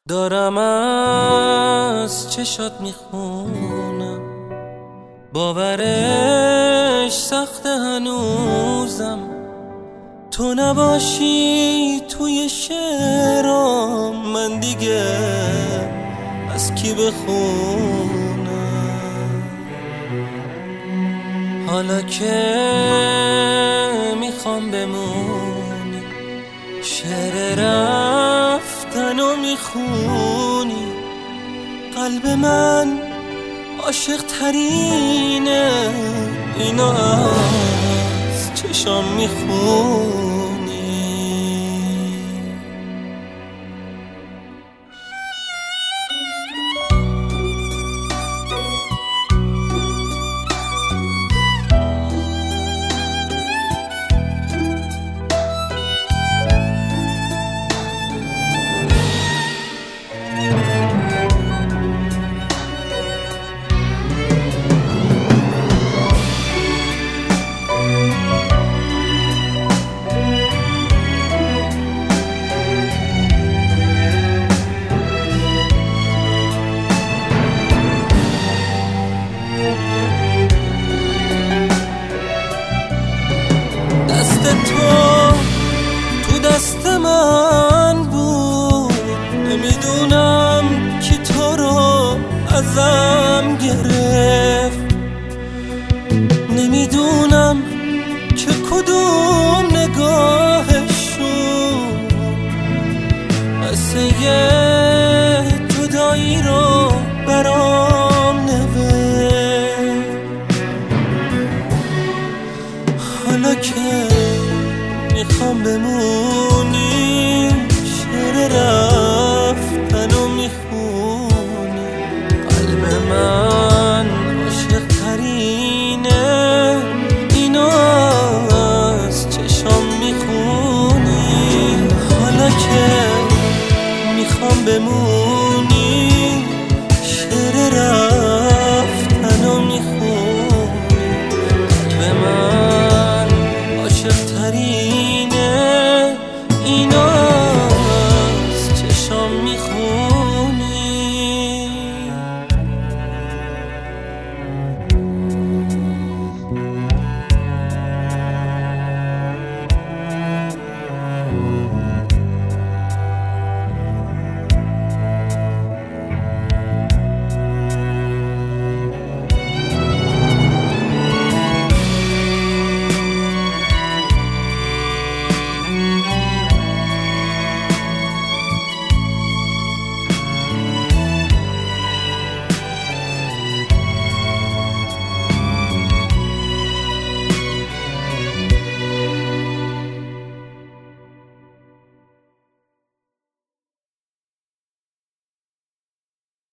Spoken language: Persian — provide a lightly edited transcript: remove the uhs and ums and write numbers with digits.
دارم از چشات میخونم، باورش سخت هنوزم. تو نباشی توی شعرام، من دیگه از کی بخونم؟ حالا که میخوام بمونی، شعر رفتنو میخونی. قلب من عاشق ترینه، اینو از چشام میخونی. تو دست من بود، نمیدونم کی تو رو ازم گرفت. نمیدونم که کدوم نگاهشون قصه جدایی رو برام نوشت. حالا که میخوام بمونی، شعر رفتنو میخونی. قلب من عاشق ترینه، اینو از چشام میخونی. حالا که میخوام بمونی، شعر